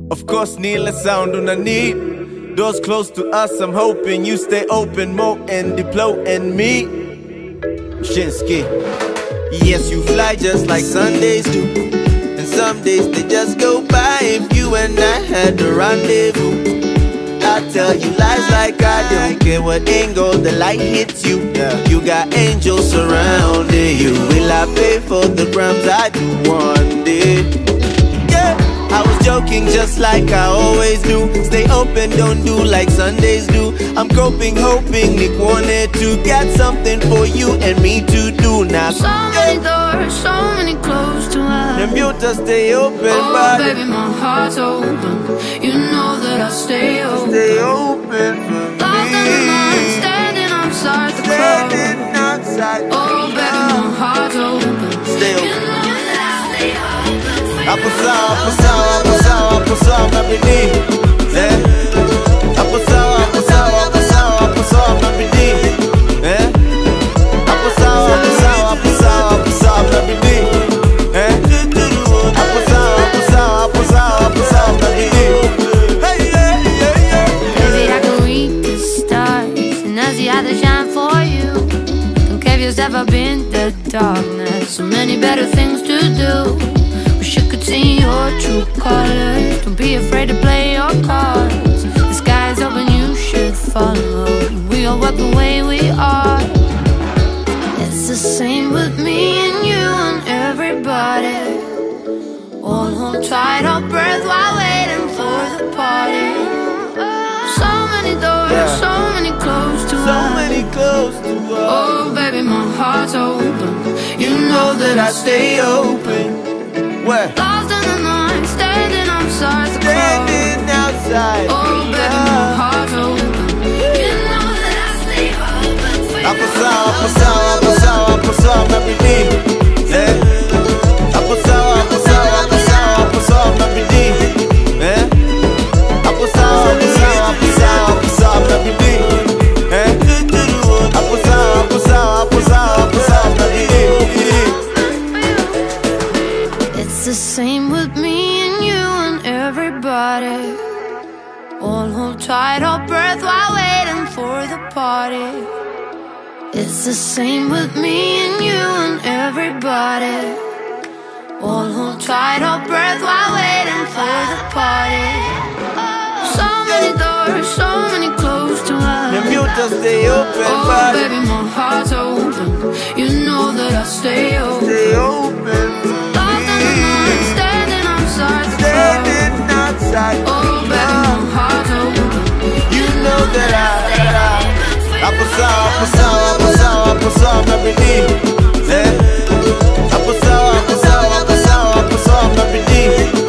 Of course, Neil and sound on a need. Doors close to us, I'm hoping you stay open. Mo and Diplo and me. Shinsky. Yes, you fly just like Sundays do. And some days they just go by. If you and I had a rendezvous, I'll tell you lies like I don't care what angle the light hits you. You got angels surrounding you. Will I pay for the crumbs I do one day? Yeah, I was joking just like I always do. Stay open, don't do like Sundays do. I'm coping, hoping Nick wanted to get something for you and me to do now. So many doors, so many closed to us. The muta stay open, oh, but baby, my heart's open. You know that I'll stay open. Stay open for me. Lost in the night, standing outside the club. Standing outside the oh, baby, my heart's open. Stay open. You know that I'll stay open for you. Apasal, every day. Yeah. Apasal, every day. Yeah. Apasal, every day. Yeah. Apasal, every day. Maybe I can read the stars and I see how they shine for you. Don't care if you've ever been the darkness. So many better things to do. Wish you could see your true colors. Don't be afraid to play your cards. The sky's open, you should follow. We all walk the way we are. It's the same with me and you and everybody. All hold tight our breath while waiting for the party. So many doors, so many close to us. So many close to us. Oh baby, my heart's open. You know that I stay open. Where? Lost in the night, standing outside the club. Standing outside. Oh baby, my heart's open. You know that I stay open for you. Apasal, every day. Yeah. Apasal, every day. Yeah. Apasal, every day. Yeah. Apasal, every day. It's the same with me and you and everybody. All hold tight our breath while waiting for the party. It's the same with me and you and everybody. All hold tight our breath while waiting for the party. So many doors, so many close to us. The muta stay open, oh but baby, my heart's open. You know that I stay open. stay open for Lost in the night, standing outside the club. Standing outside. Oh baby, my heart's open. You know that Apasal, every day. Yeah. Apasal, every day.